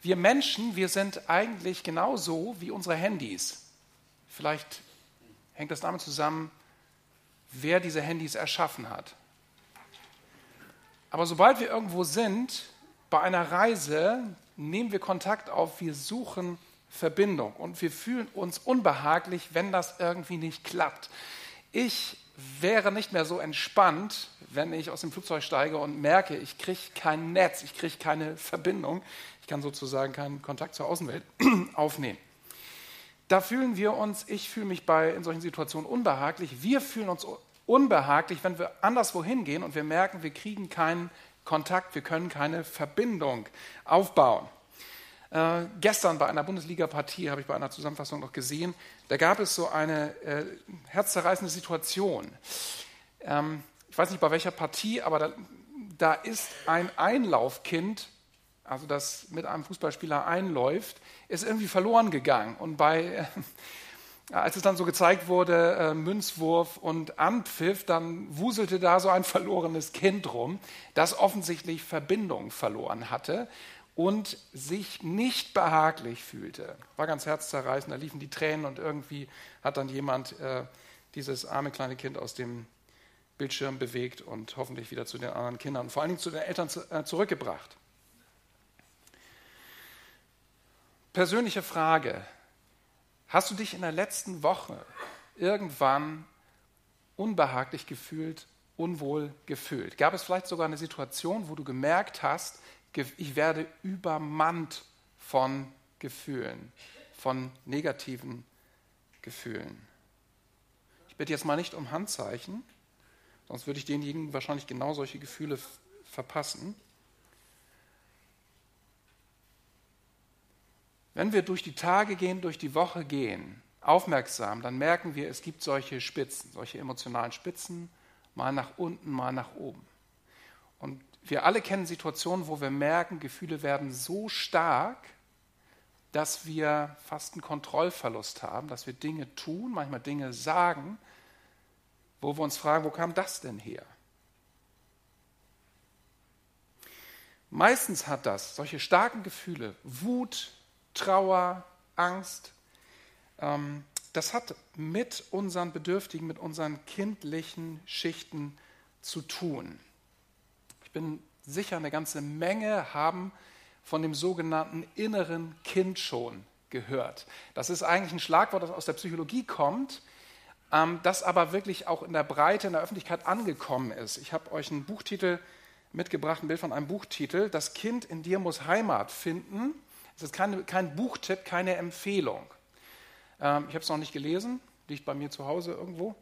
Wir Menschen, wir sind eigentlich genauso wie unsere Handys. Vielleicht hängt das damit zusammen, wer diese Handys erschaffen hat. Aber sobald wir irgendwo sind, bei einer Reise, nehmen wir Kontakt auf, wir suchen Verbindung und wir fühlen uns unbehaglich, wenn das irgendwie nicht klappt. Ich wäre nicht mehr so entspannt, wenn ich aus dem Flugzeug steige und merke, ich kriege kein Netz, ich kriege keine Verbindung, ich kann sozusagen keinen Kontakt zur Außenwelt aufnehmen. Da fühlen wir uns, ich fühle mich in solchen Situationen unbehaglich, wir fühlen uns unbehaglich, wenn wir anderswo hingehen und wir merken, wir kriegen keinen Kontakt, wir können keine Verbindung aufbauen. Gestern bei einer Bundesliga-Partie, habe ich bei einer Zusammenfassung noch gesehen, da gab es so eine herzzerreißende Situation. Ich weiß nicht bei welcher Partie, aber da ist ein Einlaufkind, also das mit einem Fußballspieler einläuft, ist irgendwie verloren gegangen. Und als es dann so gezeigt wurde, Münzwurf und Anpfiff, dann wuselte da so ein verlorenes Kind rum, das offensichtlich Verbindung verloren hatte und sich nicht behaglich fühlte. War ganz herzzerreißend, da liefen die Tränen und irgendwie hat dann jemand dieses arme kleine Kind aus dem Bildschirm bewegt und hoffentlich wieder zu den anderen Kindern und vor allen Dingen zu den Eltern zurückgebracht. Persönliche Frage: Hast du dich in der letzten Woche irgendwann unbehaglich gefühlt, unwohl gefühlt? Gab es vielleicht sogar eine Situation, wo du gemerkt hast, ich werde übermannt von Gefühlen, von negativen Gefühlen? Ich bitte jetzt mal nicht um Handzeichen, sonst würde ich denjenigen wahrscheinlich genau solche Gefühle verpassen. Wenn wir durch die Tage gehen, durch die Woche gehen, aufmerksam, dann merken wir, es gibt solche Spitzen, solche emotionalen Spitzen, mal nach unten, mal nach oben. Und wir alle kennen Situationen, wo wir merken, Gefühle werden so stark, dass wir fast einen Kontrollverlust haben, dass wir Dinge tun, manchmal Dinge sagen, wo wir uns fragen, wo kam das denn her? Meistens hat das solche starken Gefühle, Wut, Trauer, Angst, das hat mit unseren Bedürftigen, mit unseren kindlichen Schichten zu tun. Ich bin sicher, eine ganze Menge haben von dem sogenannten inneren Kind schon gehört. Das ist eigentlich ein Schlagwort, das aus der Psychologie kommt, das aber wirklich auch in der Breite, in der Öffentlichkeit angekommen ist. Ich habe euch einen Buchtitel mitgebracht, ein Bild von einem Buchtitel. Das Kind in dir muss Heimat finden. Es ist kein Buchtipp, keine Empfehlung. Ich habe es noch nicht gelesen, liegt bei mir zu Hause irgendwo.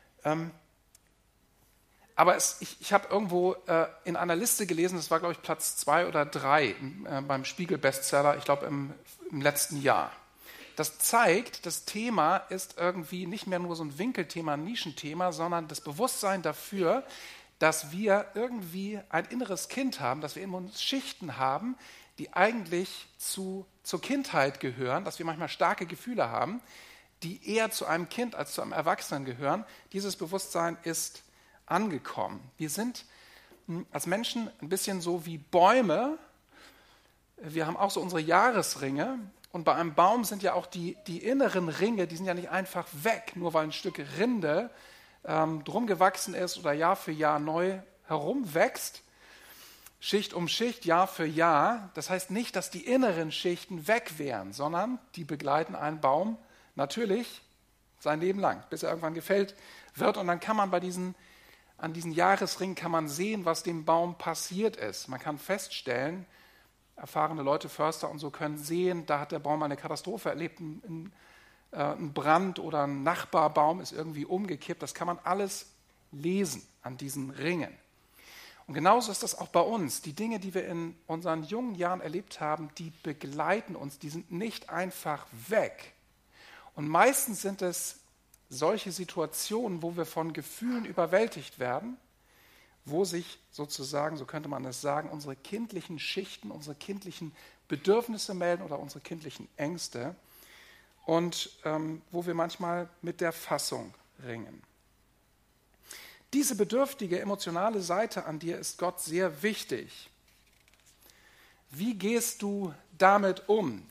Aber ich habe irgendwo in einer Liste gelesen, das war, glaube ich, Platz 2 oder 3 beim Spiegel-Bestseller, ich glaube im letzten Jahr. Das zeigt, das Thema ist irgendwie nicht mehr nur so ein Winkelthema, ein Nischenthema, sondern das Bewusstsein dafür, dass wir irgendwie ein inneres Kind haben, dass wir in uns Schichten haben, die eigentlich zur Kindheit gehören, dass wir manchmal starke Gefühle haben, die eher zu einem Kind als zu einem Erwachsenen gehören. Dieses Bewusstsein ist angekommen. Wir sind als Menschen ein bisschen so wie Bäume. Wir haben auch so unsere Jahresringe. Und bei einem Baum sind ja auch die inneren Ringe, die sind ja nicht einfach weg, nur weil ein Stück Rinde drum gewachsen ist oder Jahr für Jahr neu herumwächst. Schicht um Schicht, Jahr für Jahr. Das heißt nicht, dass die inneren Schichten weg wären, sondern die begleiten einen Baum natürlich sein Leben lang, bis er irgendwann gefällt wird. Und dann kann man an diesen Jahresringen kann man sehen, was dem Baum passiert ist. Man kann feststellen, erfahrene Leute, Förster und so können sehen, da hat der Baum eine Katastrophe erlebt, ein Brand oder ein Nachbarbaum ist irgendwie umgekippt. Das kann man alles lesen an diesen Ringen. Und genauso ist das auch bei uns. Die Dinge, die wir in unseren jungen Jahren erlebt haben, die begleiten uns, die sind nicht einfach weg. Und meistens sind es solche Situationen, wo wir von Gefühlen überwältigt werden, wo sich sozusagen, so könnte man es sagen, unsere kindlichen Schichten, unsere kindlichen Bedürfnisse melden oder unsere kindlichen Ängste und wo wir manchmal mit der Fassung ringen. Diese bedürftige, emotionale Seite an dir ist Gott sehr wichtig. Wie gehst du damit um?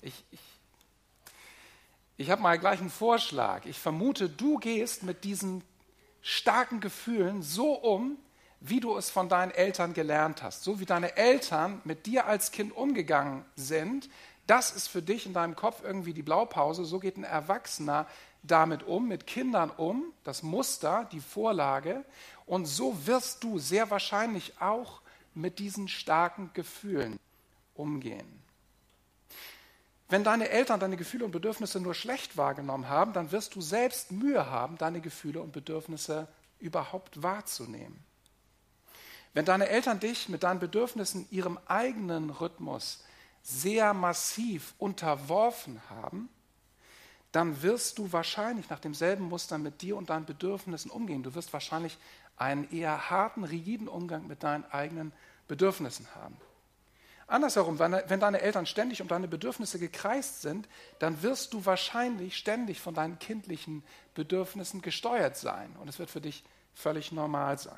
Ich habe mal gleich einen Vorschlag. Ich vermute, du gehst mit diesen starken Gefühlen so um, wie du es von deinen Eltern gelernt hast. So wie deine Eltern mit dir als Kind umgegangen sind, das ist für dich in deinem Kopf irgendwie die Blaupause. So geht ein Erwachsener damit um, mit Kindern um, das Muster, die Vorlage. Und so wirst du sehr wahrscheinlich auch mit diesen starken Gefühlen umgehen. Wenn deine Eltern deine Gefühle und Bedürfnisse nur schlecht wahrgenommen haben, dann wirst du selbst Mühe haben, deine Gefühle und Bedürfnisse überhaupt wahrzunehmen. Wenn deine Eltern dich mit deinen Bedürfnissen ihrem eigenen Rhythmus sehr massiv unterworfen haben, dann wirst du wahrscheinlich nach demselben Muster mit dir und deinen Bedürfnissen umgehen. Du wirst wahrscheinlich einen eher harten, rigiden Umgang mit deinen eigenen Bedürfnissen haben. Andersherum, wenn deine Eltern ständig um deine Bedürfnisse gekreist sind, dann wirst du wahrscheinlich ständig von deinen kindlichen Bedürfnissen gesteuert sein. Und es wird für dich völlig normal sein.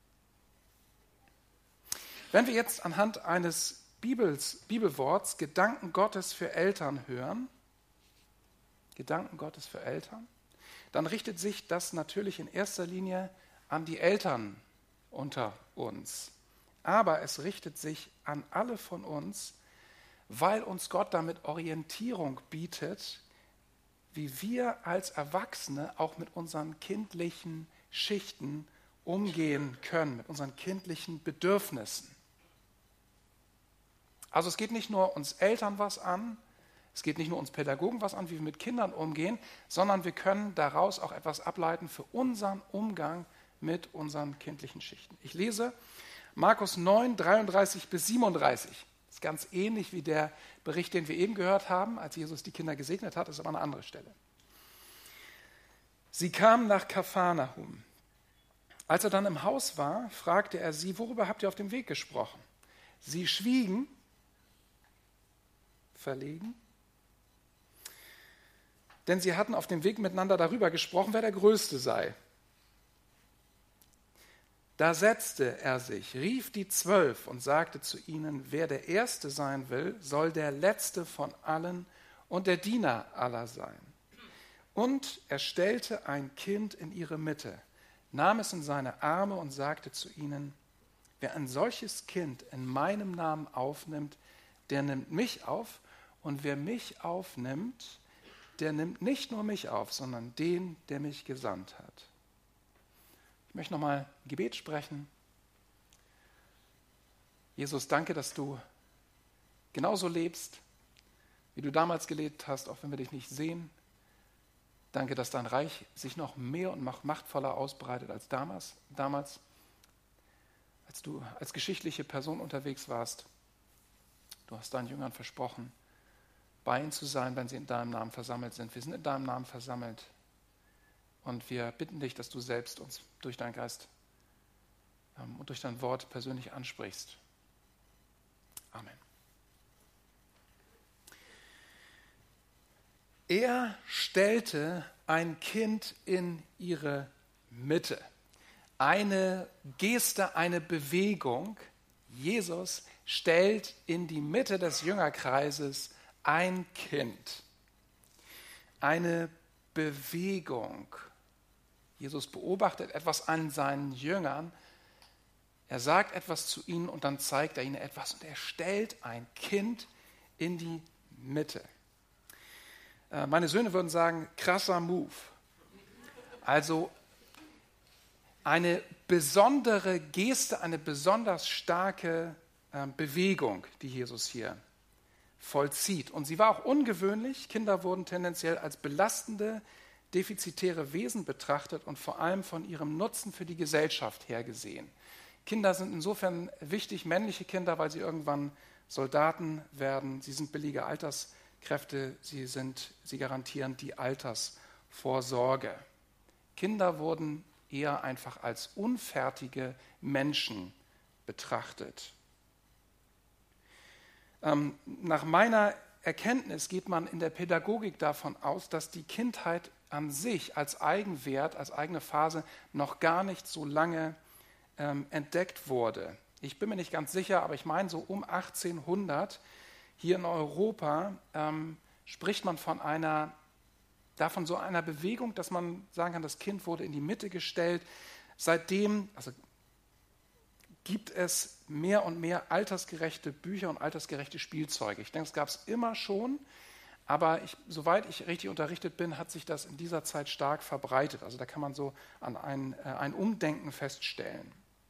Wenn wir jetzt anhand eines Bibelworts Gedanken Gottes für Eltern hören, Gedanken Gottes für Eltern, dann richtet sich das natürlich in erster Linie an die Eltern unter uns. Aber es richtet sich an alle von uns, weil uns Gott damit Orientierung bietet, wie wir als Erwachsene auch mit unseren kindlichen Schichten umgehen können, mit unseren kindlichen Bedürfnissen. Also es geht nicht nur uns Eltern was an, es geht nicht nur uns Pädagogen was an, wie wir mit Kindern umgehen, sondern wir können daraus auch etwas ableiten für unseren Umgang mit unseren kindlichen Schichten. Ich lese Markus 9, 33 bis 37. Das ist ganz ähnlich wie der Bericht, den wir eben gehört haben, als Jesus die Kinder gesegnet hat, ist aber eine andere Stelle. Sie kamen nach Kapharnaum. Als er dann im Haus war, fragte er sie, worüber habt ihr auf dem Weg gesprochen? Sie schwiegen, verlegen, denn sie hatten auf dem Weg miteinander darüber gesprochen, wer der Größte sei. Da setzte er sich, rief die 12 und sagte zu ihnen, wer der Erste sein will, soll der Letzte von allen und der Diener aller sein. Und er stellte ein Kind in ihre Mitte, nahm es in seine Arme und sagte zu ihnen, wer ein solches Kind in meinem Namen aufnimmt, der nimmt mich auf, und wer mich aufnimmt, der nimmt nicht nur mich auf, sondern den, der mich gesandt hat. Ich möchte nochmal ein Gebet sprechen. Jesus, danke, dass du genauso lebst, wie du damals gelebt hast, auch wenn wir dich nicht sehen. Danke, dass dein Reich sich noch mehr und machtvoller ausbreitet als damals, als du als geschichtliche Person unterwegs warst. Du hast deinen Jüngern versprochen, bei ihnen zu sein, wenn sie in deinem Namen versammelt sind. Wir sind in deinem Namen versammelt. Und wir bitten dich, dass du selbst uns durch deinen Geist und durch dein Wort persönlich ansprichst. Amen. Er stellte ein Kind in ihre Mitte. Eine Geste, eine Bewegung. Jesus stellt in die Mitte des Jüngerkreises ein Kind. Eine Bewegung. Jesus beobachtet etwas an seinen Jüngern. Er sagt etwas zu ihnen und dann zeigt er ihnen etwas. Und er stellt ein Kind in die Mitte. Meine Söhne würden sagen, krasser Move. Also eine besondere Geste, eine besonders starke Bewegung, die Jesus hier vollzieht. Und sie war auch ungewöhnlich. Kinder wurden tendenziell als belastende, defizitäre Wesen betrachtet und vor allem von ihrem Nutzen für die Gesellschaft her gesehen. Kinder sind insofern wichtig, männliche Kinder, weil sie irgendwann Soldaten werden. Sie sind billige Alterskräfte, sie garantieren die Altersvorsorge. Kinder wurden eher einfach als unfertige Menschen betrachtet. Nach meiner Erkenntnis geht man in der Pädagogik davon aus, dass die Kindheit an sich als Eigenwert, als eigene Phase noch gar nicht so lange entdeckt wurde. Ich bin mir nicht ganz sicher, aber ich meine, so um 1800 hier in Europa spricht man von einer Bewegung, dass man sagen kann, das Kind wurde in die Mitte gestellt. Seitdem gibt es mehr und mehr altersgerechte Bücher und altersgerechte Spielzeuge. Ich denke, es gab es immer schon, aber soweit ich richtig unterrichtet bin, hat sich das in dieser Zeit stark verbreitet. Also da kann man so an ein Umdenken feststellen.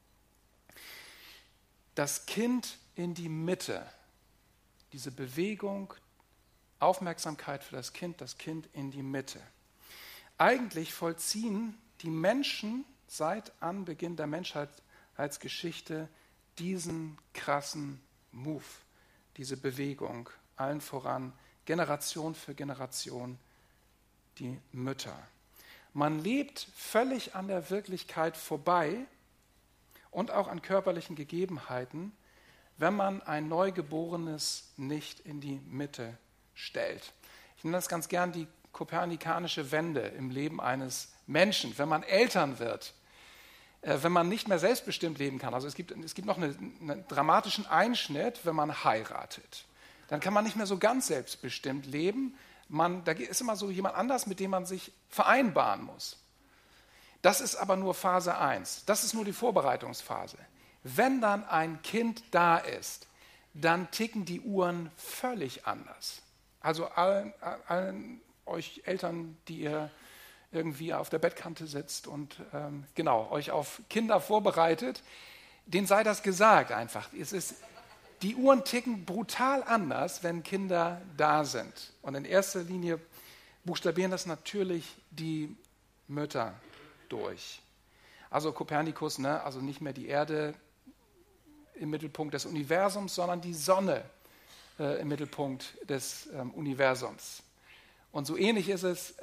Das Kind in die Mitte, diese Bewegung, Aufmerksamkeit für das Kind in die Mitte. Eigentlich vollziehen die Menschen seit Anbeginn der Menschheitsgeschichte diesen krassen Move, diese Bewegung, allen voran, Generation für Generation, die Mütter. Man lebt völlig an der Wirklichkeit vorbei und auch an körperlichen Gegebenheiten, wenn man ein Neugeborenes nicht in die Mitte stellt. Ich nenne das ganz gern die kopernikanische Wende im Leben eines Menschen, wenn man Eltern wird, wenn man nicht mehr selbstbestimmt leben kann. Also es gibt noch einen dramatischen Einschnitt, wenn man heiratet. Dann kann man nicht mehr so ganz selbstbestimmt leben. Da ist immer so jemand anders, mit dem man sich vereinbaren muss. Das ist aber nur Phase 1. Das ist nur die Vorbereitungsphase. Wenn dann ein Kind da ist, dann ticken die Uhren völlig anders. Also allen euch Eltern, die ihr irgendwie auf der Bettkante sitzt und euch auf Kinder vorbereitet, denen sei das gesagt einfach. Die Uhren ticken brutal anders, wenn Kinder da sind. Und in erster Linie buchstabieren das natürlich die Mütter durch. Also Kopernikus, also nicht mehr die Erde im Mittelpunkt des Universums, sondern die Sonne im Mittelpunkt des Universums. Und so ähnlich ist es,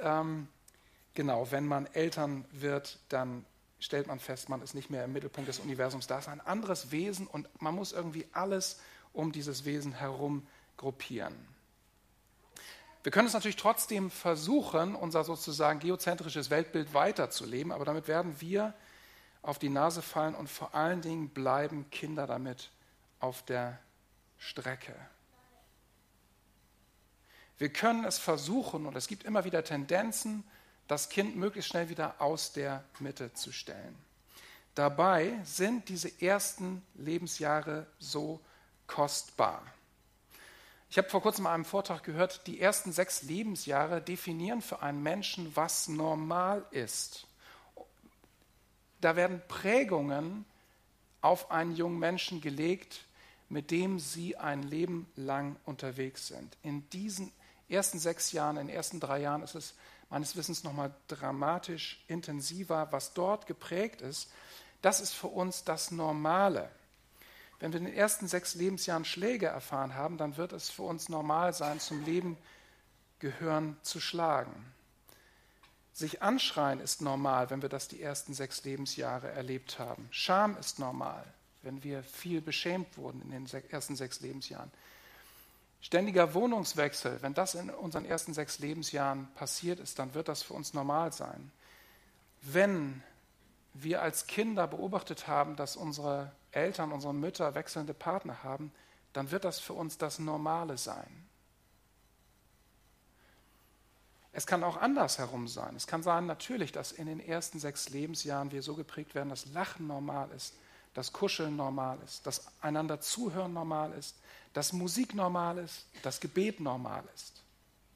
wenn man Eltern wird, dann stellt man fest, man ist nicht mehr im Mittelpunkt des Universums. Da ist ein anderes Wesen und man muss irgendwie alles um dieses Wesen herum gruppieren. Wir können es natürlich trotzdem versuchen, unser sozusagen geozentrisches Weltbild weiterzuleben, aber damit werden wir auf die Nase fallen und vor allen Dingen bleiben Kinder damit auf der Strecke. Wir können es versuchen, und es gibt immer wieder Tendenzen, das Kind möglichst schnell wieder aus der Mitte zu stellen. Dabei sind diese ersten Lebensjahre so kostbar. Ich habe vor kurzem in einem Vortrag gehört, die ersten 6 Lebensjahre definieren für einen Menschen, was normal ist. Da werden Prägungen auf einen jungen Menschen gelegt, mit dem sie ein Leben lang unterwegs sind. In diesen ersten 6 Jahren, in den ersten 3 Jahren ist es meines Wissens nochmal dramatisch intensiver. Was dort geprägt ist, das ist für uns das Normale. Wenn wir in den ersten 6 Lebensjahren Schläge erfahren haben, dann wird es für uns normal sein, zum Leben gehören zu schlagen. Sich anschreien ist normal, wenn wir das die ersten 6 Lebensjahre erlebt haben. Scham ist normal, wenn wir viel beschämt wurden in den ersten 6 Lebensjahren. Ständiger Wohnungswechsel, wenn das in unseren ersten 6 Lebensjahren passiert ist, dann wird das für uns normal sein. Wenn wir als Kinder beobachtet haben, dass unsere Eltern, unsere Mütter wechselnde Partner haben, dann wird das für uns das Normale sein. Es kann auch andersherum sein. Es kann sein natürlich, dass in den ersten 6 Lebensjahren wir so geprägt werden, dass Lachen normal ist, dass Kuscheln normal ist, dass einander zuhören normal ist, dass Musik normal ist, dass Gebet normal ist.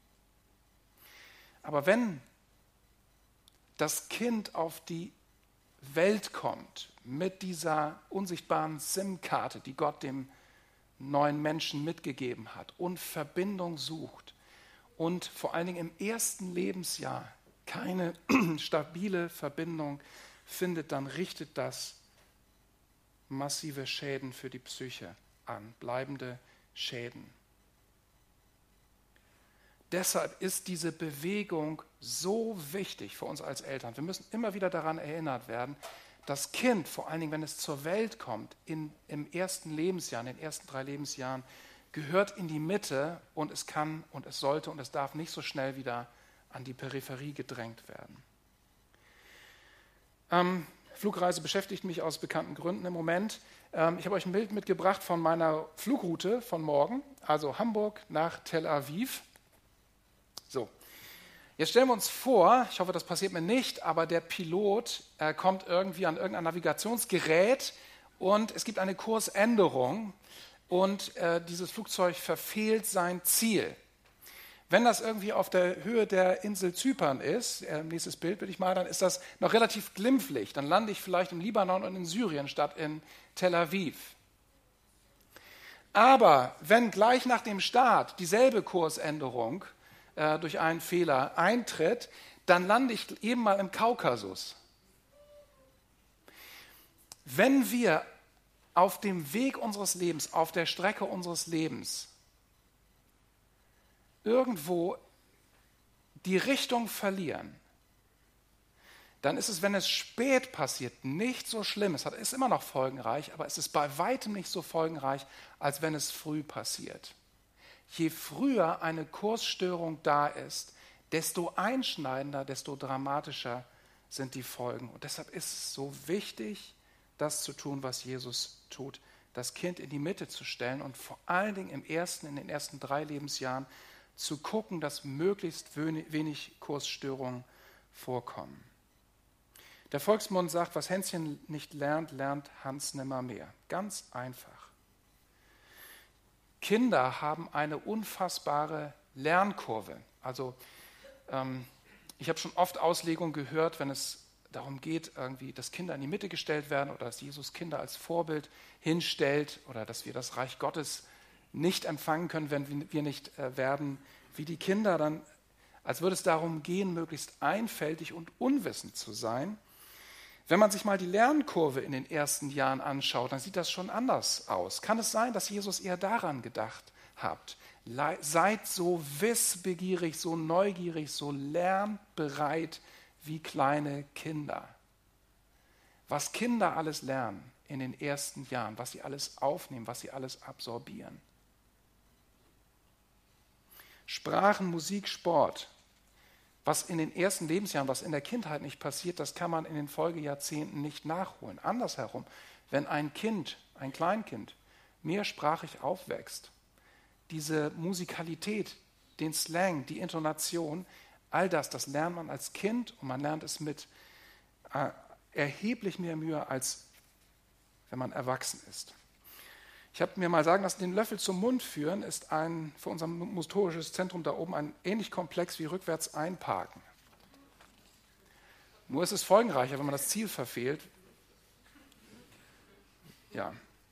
Aber wenn das Kind auf die Welt kommt mit dieser unsichtbaren SIM-Karte, die Gott dem neuen Menschen mitgegeben hat und Verbindung sucht und vor allen Dingen im ersten Lebensjahr keine stabile Verbindung findet, dann richtet das massive Schäden für die Psyche an, bleibende Schäden. Deshalb ist diese Bewegung so wichtig für uns als Eltern. Wir müssen immer wieder daran erinnert werden, das Kind, vor allen Dingen, wenn es zur Welt kommt, im ersten Lebensjahr, in den ersten 3 Lebensjahren, gehört in die Mitte und es kann und es sollte und es darf nicht so schnell wieder an die Peripherie gedrängt werden. Flugreise beschäftigt mich aus bekannten Gründen im Moment. Ich habe euch ein Bild mitgebracht von meiner Flugroute von morgen, also Hamburg nach Tel Aviv. So, jetzt stellen wir uns vor, ich hoffe, das passiert mir nicht, aber der Pilot kommt irgendwie an irgendein Navigationsgerät und es gibt eine Kursänderung und dieses Flugzeug verfehlt sein Ziel. Wenn das irgendwie auf der Höhe der Insel Zypern ist, nächstes Bild bitte ich mal, dann ist das noch relativ glimpflich. Dann lande ich vielleicht im Libanon und in Syrien statt in Tel Aviv. Aber wenn gleich nach dem Start dieselbe Kursänderung durch einen Fehler eintritt, dann lande ich eben mal im Kaukasus. Wenn wir auf dem Weg unseres Lebens, auf der Strecke unseres Lebens, irgendwo die Richtung verlieren, dann ist es, wenn es spät passiert, nicht so schlimm. Es ist immer noch folgenreich, aber es ist bei weitem nicht so folgenreich, als wenn es früh passiert. Je früher eine Kursstörung da ist, desto einschneidender, desto dramatischer sind die Folgen. Und deshalb ist es so wichtig, das zu tun, was Jesus tut, das Kind in die Mitte zu stellen und vor allen Dingen in den ersten 3 Lebensjahren zu gucken, dass möglichst wenig Kursstörungen vorkommen. Der Volksmund sagt, was Hänschen nicht lernt, lernt Hans nimmermehr. Ganz einfach. Kinder haben eine unfassbare Lernkurve. Also ich habe schon oft Auslegungen gehört, wenn es darum geht, irgendwie, dass Kinder in die Mitte gestellt werden oder dass Jesus Kinder als Vorbild hinstellt oder dass wir das Reich Gottes nicht empfangen können, wenn wir nicht werden wie die Kinder, dann als würde es darum gehen, möglichst einfältig und unwissend zu sein. Wenn man sich mal die Lernkurve in den ersten Jahren anschaut, dann sieht das schon anders aus. Kann es sein, dass Jesus eher daran gedacht hat? Seid so wissbegierig, so neugierig, so lernbereit wie kleine Kinder. Was Kinder alles lernen in den ersten Jahren, was sie alles aufnehmen, was sie alles absorbieren. Sprachen, Musik, Sport. Was in den ersten Lebensjahren, was in der Kindheit nicht passiert, das kann man in den Folgejahrzehnten nicht nachholen. Andersherum, wenn ein Kleinkind mehrsprachig aufwächst, diese Musikalität, den Slang, die Intonation, all das lernt man als Kind und man lernt es mit erheblich mehr Mühe, als wenn man erwachsen ist. Ich habe mir mal sagen lassen, den Löffel zum Mund führen ist für unser motorisches Zentrum da oben ein ähnlich komplex wie rückwärts einparken. Nur ist es folgenreicher, wenn man das Ziel verfehlt. Ja.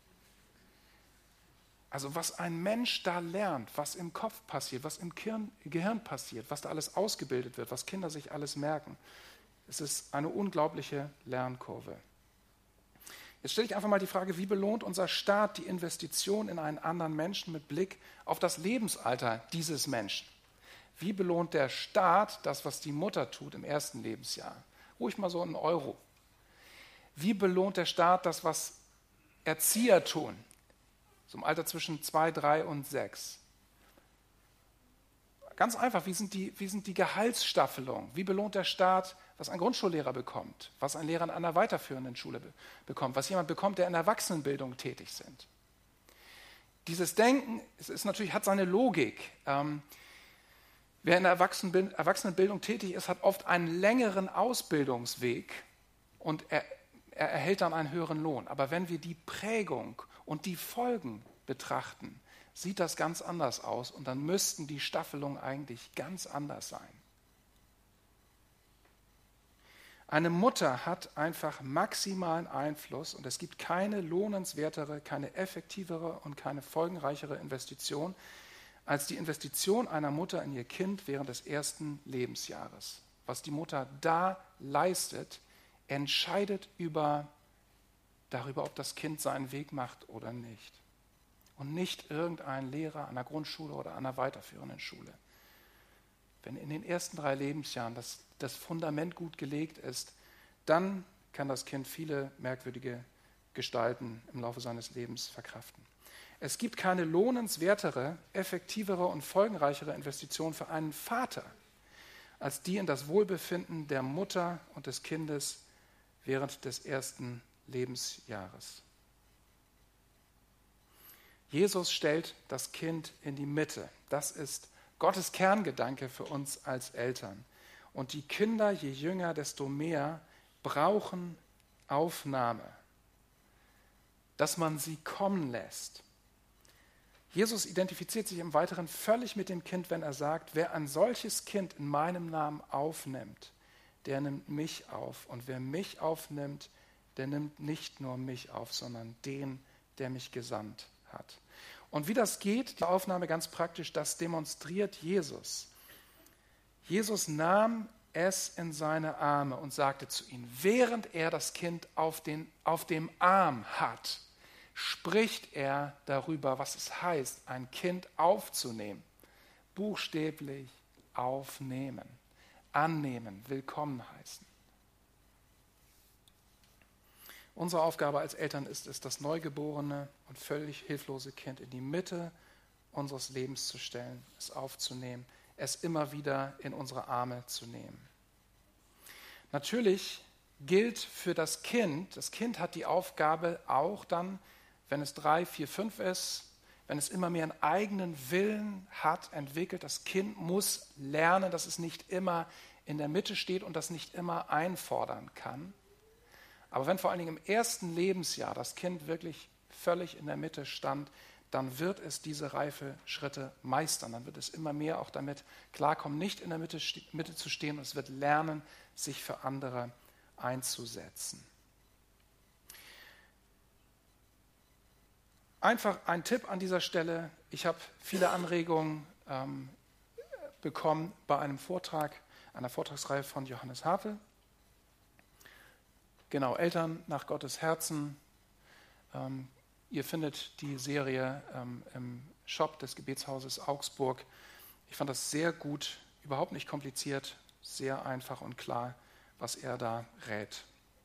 Also was ein Mensch da lernt, was im Kopf passiert, was im Gehirn passiert, was da alles ausgebildet wird, was Kinder sich alles merken, es ist eine unglaubliche Lernkurve. Jetzt stelle ich einfach mal die Frage, wie belohnt unser Staat die Investition in einen anderen Menschen mit Blick auf das Lebensalter dieses Menschen? Wie belohnt der Staat das, was die Mutter tut im ersten Lebensjahr? Ruhig mal so einen Euro. Wie belohnt der Staat das, was Erzieher tun? So im Alter zwischen 2, 3 und 6. Ganz einfach, wie sind die Gehaltsstaffelungen? Wie belohnt der Staat, was ein Grundschullehrer bekommt, was ein Lehrer in einer weiterführenden Schule bekommt, was jemand bekommt, der in der Erwachsenenbildung tätig sind? Dieses Denken hat seine Logik. Wer in der Erwachsenenbildung tätig ist, hat oft einen längeren Ausbildungsweg und er erhält dann einen höheren Lohn. Aber wenn wir die Prägung und die Folgen betrachten, sieht das ganz anders aus und dann müssten die Staffelungen eigentlich ganz anders sein. Eine Mutter hat einfach maximalen Einfluss und es gibt keine lohnenswertere, keine effektivere und keine folgenreichere Investition als die Investition einer Mutter in ihr Kind während des ersten Lebensjahres. Was die Mutter da leistet, entscheidet darüber, ob das Kind seinen Weg macht oder nicht. Und nicht irgendein Lehrer an einer Grundschule oder an einer weiterführenden Schule. Wenn in den ersten 3 Lebensjahren das Fundament gut gelegt ist, dann kann das Kind viele merkwürdige Gestalten im Laufe seines Lebens verkraften. Es gibt keine lohnenswertere, effektivere und folgenreichere Investition für einen Vater, als die in das Wohlbefinden der Mutter und des Kindes während des ersten Lebensjahres. Jesus stellt das Kind in die Mitte. Das ist Gottes Kerngedanke für uns als Eltern. Und die Kinder, je jünger, desto mehr, brauchen Aufnahme, dass man sie kommen lässt. Jesus identifiziert sich im Weiteren völlig mit dem Kind, wenn er sagt, wer ein solches Kind in meinem Namen aufnimmt, der nimmt mich auf. Und wer mich aufnimmt, der nimmt nicht nur mich auf, sondern den, der mich gesandt hat. Und wie das geht, die Aufnahme ganz praktisch, das demonstriert Jesus. Jesus nahm es in seine Arme und sagte zu ihm, während er das Kind auf dem Arm hat, spricht er darüber, was es heißt, ein Kind aufzunehmen. Buchstäblich aufnehmen, annehmen, willkommen heißen. Unsere Aufgabe als Eltern ist es, das neugeborene und völlig hilflose Kind in die Mitte unseres Lebens zu stellen, es aufzunehmen, es immer wieder in unsere Arme zu nehmen. Natürlich gilt für das Kind hat die Aufgabe auch dann, wenn es 3, 4, 5 ist, wenn es immer mehr einen eigenen Willen hat, entwickelt, das Kind muss lernen, dass es nicht immer in der Mitte steht und das nicht immer einfordern kann. Aber wenn vor allen Dingen im ersten Lebensjahr das Kind wirklich völlig in der Mitte stand, dann wird es diese Reifeschritte meistern. Dann wird es immer mehr auch damit klarkommen, nicht in der Mitte zu stehen, und es wird lernen, sich für andere einzusetzen. Einfach ein Tipp an dieser Stelle. Ich habe viele Anregungen bekommen bei einem Vortrag, einer Vortragsreihe von Johannes Havel. Genau, Eltern nach Gottes Herzen. Ihr findet die Serie im Shop des Gebetshauses Augsburg. Ich fand das sehr gut, überhaupt nicht kompliziert, sehr einfach und klar, was er da rät.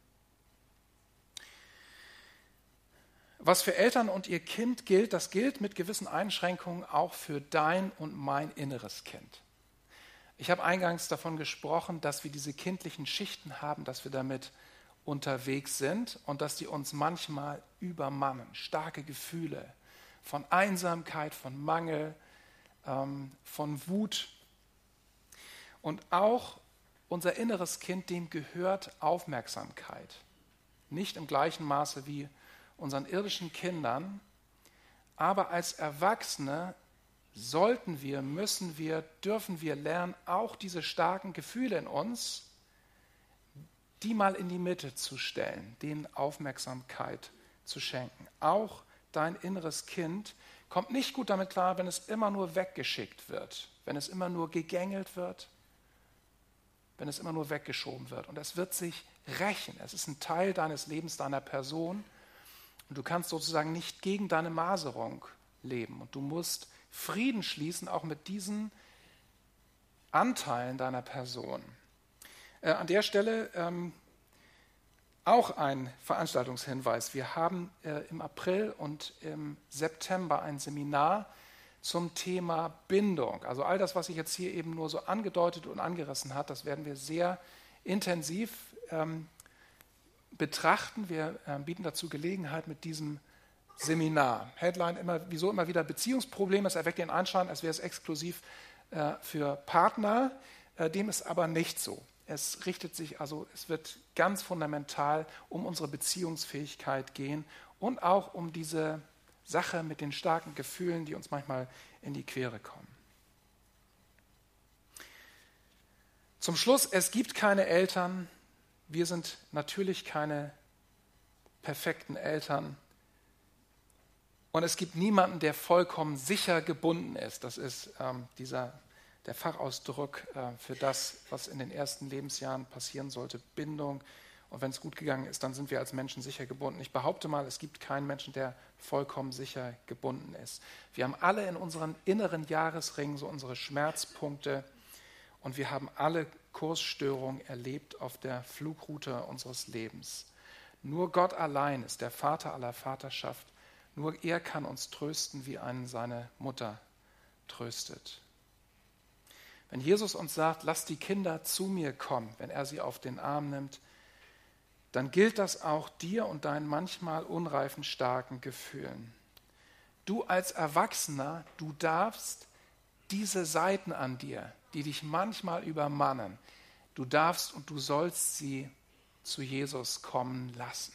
Was für Eltern und ihr Kind gilt, das gilt mit gewissen Einschränkungen auch für dein und mein inneres Kind. Ich habe eingangs davon gesprochen, dass wir diese kindlichen Schichten haben, dass wir damit unterwegs sind und dass die uns manchmal übermannen. Starke Gefühle von Einsamkeit, von Mangel, von Wut. Und auch unser inneres Kind, dem gehört Aufmerksamkeit. Nicht im gleichen Maße wie unseren irdischen Kindern, aber als Erwachsene sollten wir, müssen wir, dürfen wir lernen, auch diese starken Gefühle in uns, die mal in die Mitte zu stellen, denen Aufmerksamkeit zu schenken. Auch dein inneres Kind kommt nicht gut damit klar, wenn es immer nur weggeschickt wird, wenn es immer nur gegängelt wird, wenn es immer nur weggeschoben wird. Und es wird sich rächen. Es ist ein Teil deines Lebens, deiner Person. Und du kannst sozusagen nicht gegen deine Maserung leben. Und du musst Frieden schließen, auch mit diesen Anteilen deiner Person. An der Stelle auch ein Veranstaltungshinweis. Wir haben im April und im September ein Seminar zum Thema Bindung. Also all das, was ich jetzt hier eben nur so angedeutet und angerissen habe, das werden wir sehr intensiv betrachten. Wir bieten dazu Gelegenheit mit diesem Seminar. Headline wieso immer wieder Beziehungsprobleme. Es erweckt den Anschein, als wäre es exklusiv für Partner. Dem ist aber nicht so. Es wird ganz fundamental um unsere Beziehungsfähigkeit gehen und auch um diese Sache mit den starken Gefühlen, die uns manchmal in die Quere kommen. Zum Schluss, es gibt keine Eltern. Wir sind natürlich keine perfekten Eltern. Und es gibt niemanden, der vollkommen sicher gebunden ist. Das ist der Fachausdruck für das, was in den ersten Lebensjahren passieren sollte, Bindung. Und wenn es gut gegangen ist, dann sind wir als Menschen sicher gebunden. Ich behaupte mal, es gibt keinen Menschen, der vollkommen sicher gebunden ist. Wir haben alle in unseren inneren Jahresringen so unsere Schmerzpunkte und wir haben alle Kursstörungen erlebt auf der Flugroute unseres Lebens. Nur Gott allein ist der Vater aller Vaterschaft. Nur er kann uns trösten, wie einen seine Mutter tröstet. Wenn Jesus uns sagt, lasst die Kinder zu mir kommen, wenn er sie auf den Arm nimmt, dann gilt das auch dir und deinen manchmal unreifen, starken Gefühlen. Du als Erwachsener, du darfst diese Seiten an dir, die dich manchmal übermannen, du darfst und du sollst sie zu Jesus kommen lassen.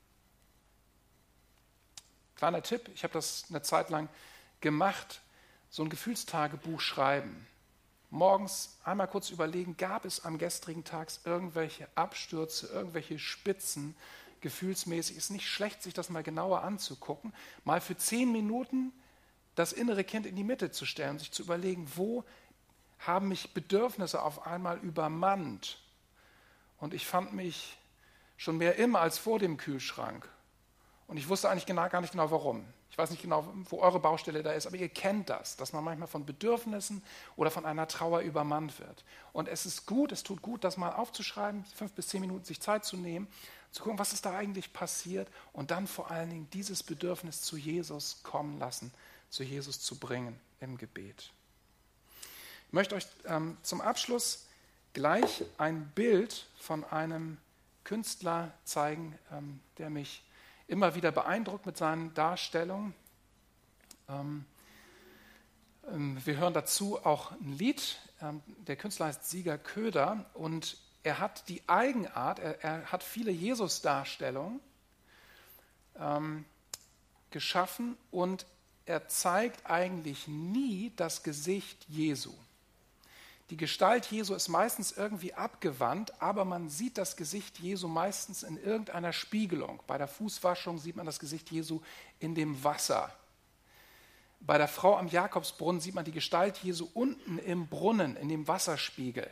Kleiner Tipp, ich habe das eine Zeit lang gemacht, so ein Gefühlstagebuch schreiben. Morgens einmal kurz überlegen, gab es am gestrigen Tag irgendwelche Abstürze, irgendwelche Spitzen, gefühlsmäßig. Ist nicht schlecht, sich das mal genauer anzugucken, mal für 10 Minuten das innere Kind in die Mitte zu stellen, sich zu überlegen, wo haben mich Bedürfnisse auf einmal übermannt. Und ich fand mich schon mehr im als vor dem Kühlschrank. Und ich wusste eigentlich gar nicht genau, warum. Ich weiß nicht genau, wo eure Baustelle da ist, aber ihr kennt das, dass man manchmal von Bedürfnissen oder von einer Trauer übermannt wird. Und es ist gut, es tut gut, das mal aufzuschreiben, 5 bis 10 Minuten sich Zeit zu nehmen, zu gucken, was ist da eigentlich passiert und dann vor allen Dingen dieses Bedürfnis zu Jesus kommen lassen, zu Jesus zu bringen im Gebet. Ich möchte euch zum Abschluss gleich ein Bild von einem Künstler zeigen, der mich immer wieder beeindruckt mit seinen Darstellungen. Wir hören dazu auch ein Lied. Der Künstler heißt Sieger Köder und er hat die Eigenart, er hat viele Jesus-Darstellungen geschaffen und er zeigt eigentlich nie das Gesicht Jesu. Die Gestalt Jesu ist meistens irgendwie abgewandt, aber man sieht das Gesicht Jesu meistens in irgendeiner Spiegelung. Bei der Fußwaschung sieht man das Gesicht Jesu in dem Wasser. Bei der Frau am Jakobsbrunnen sieht man die Gestalt Jesu unten im Brunnen, in dem Wasserspiegel.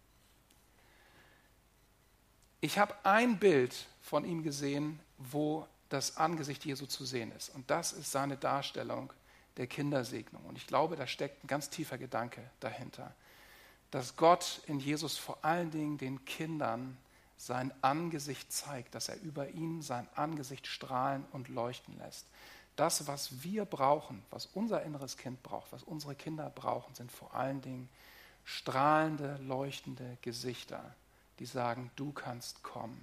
Ich habe ein Bild von ihm gesehen, wo das Angesicht Jesu zu sehen ist. Und das ist seine Darstellung der Kindersegnung. Und ich glaube, da steckt ein ganz tiefer Gedanke dahinter, dass Gott in Jesus vor allen Dingen den Kindern sein Angesicht zeigt, dass er über ihnen sein Angesicht strahlen und leuchten lässt. Das, was wir brauchen, was unser inneres Kind braucht, was unsere Kinder brauchen, sind vor allen Dingen strahlende, leuchtende Gesichter, die sagen, du kannst kommen.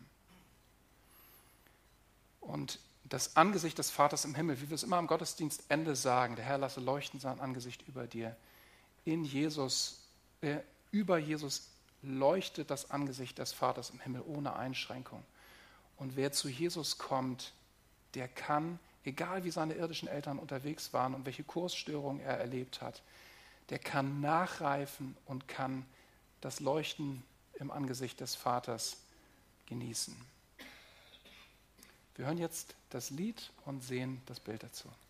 Und das Angesicht des Vaters im Himmel, wie wir es immer am Gottesdienstende sagen, der Herr lasse leuchten sein Angesicht über dir, in Jesus, über Jesus leuchtet das Angesicht des Vaters im Himmel ohne Einschränkung. Und wer zu Jesus kommt, der kann, egal wie seine irdischen Eltern unterwegs waren und welche Kursstörungen er erlebt hat, der kann nachreifen und kann das Leuchten im Angesicht des Vaters genießen. Wir hören jetzt das Lied und sehen das Bild dazu.